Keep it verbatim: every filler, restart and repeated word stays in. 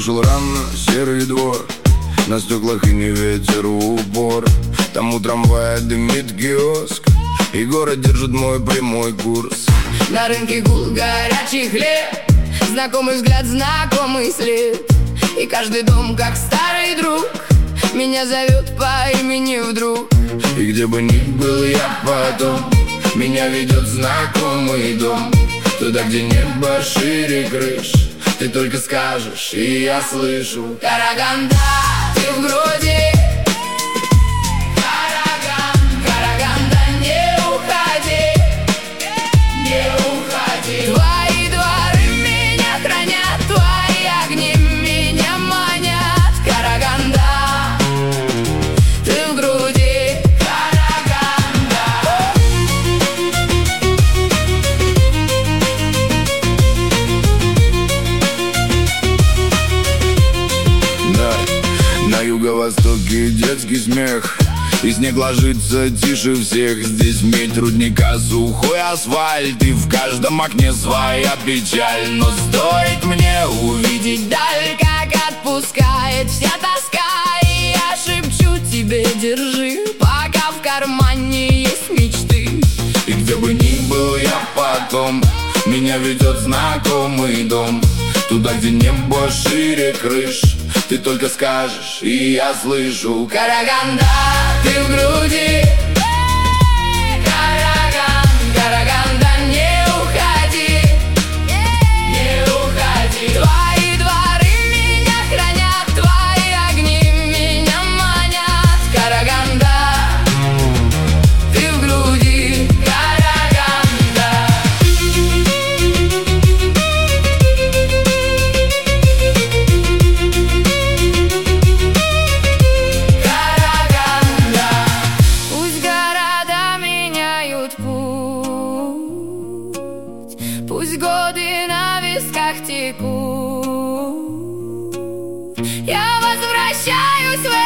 Вышел рано, серый двор, на стеклах и не ветер в упор. Там у трамвая дымит киоск, и город держит мой прямой курс. На рынке гул, горячий хлеб, знакомый взгляд, знакомый след. И каждый дом, как старый друг, меня зовет по имени вдруг. И где бы ни был я потом, меня ведет знакомый дом. Туда, где небо шире крыш, ты только скажешь, и я слышу: Караганда, ты в груди. Караган, Караганда, не уходи, не уходи. Твои дворы меня хранят, твои огни меня манят. Караганда, ты в груди. Караганда. Да, на юго-востоке детский смех, и снег ложится тише всех. Здесь медь рудника, сухой асфальт, и в каждом окне своя печаль. Но стоит мне увидеть Даль, как отпускает вся тоска, и я шепчу тебе: держи, пока в кармане есть мечты. и где бы ни был я потом, меня ведет знакомый дом. Туда, где небо шире крыш, ты только скажешь, и я слышу: Караганда, ты в груди. Караган, Караганда, не уходи, не уходи. Твои дворы меня хранят, твои огни меня манят. Караганда, ты в груди. Караганда. Караганда. Пусть города меняют путь, пусть годы на висках текут, я возвращаюсь в